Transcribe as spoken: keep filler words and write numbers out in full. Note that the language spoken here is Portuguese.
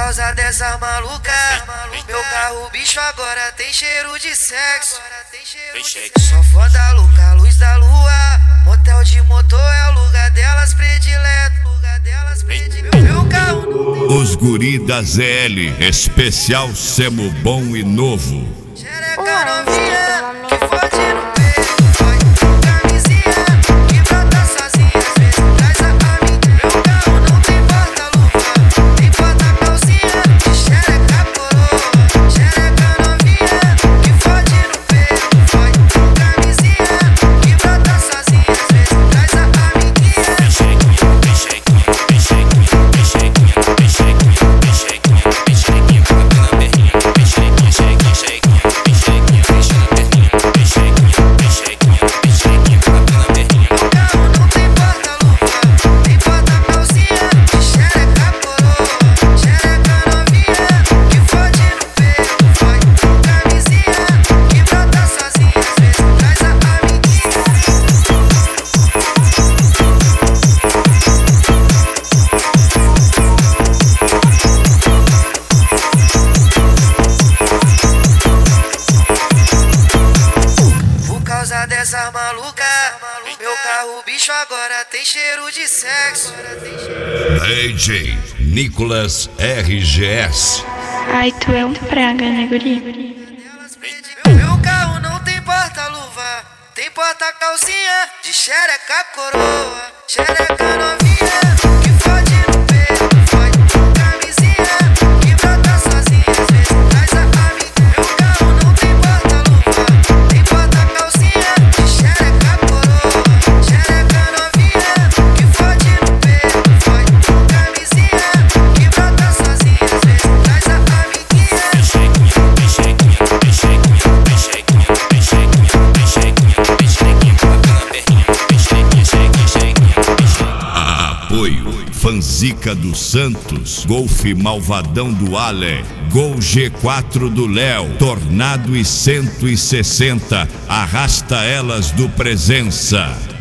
causa dessa maluca, meu carro bicho agora tem cheiro de sexo. Só foda louca, luz da lua, motel de motor é o lugar delas predileto. Meu carro não tem... Os guri da Z L, especial Semo Bom e Novo. Xereca novinha, que fode no peito, vai com camisinha, que brota sozinha, às vezes traz a amiga. Meu carro não tem porta-luva, tem porta-calcinha, de xereca coroa. Xereca novinha, que fode no peito, vai com camisinha, que brota sozinha, às vezes traz a amiguinha. Dessa maluca, meu carro bicho agora tem cheiro de sexo. D J Nicolas R G S. Ai, tu é um praga, né, guri? Meu carro não tem porta-luva, tem porta-calcinha, de xereca coroa. Xereca novinha, que fode no peito, vai com camisinha, que brota sozinha, às vezes traz a amiga. Meu carro não tem porta-luva, tem porta-calcinha, de xereca coroa. Xereca novinha, que fode no peito, vai com camisinha, que brota sozinha, às vezes traz a amiguinha. Apoio Fanzica dos Santos, Golf Malvadão do Ale, Gol G quatro do Léo, Tornado e cento e sessenta, Arrasta Elas do Presença.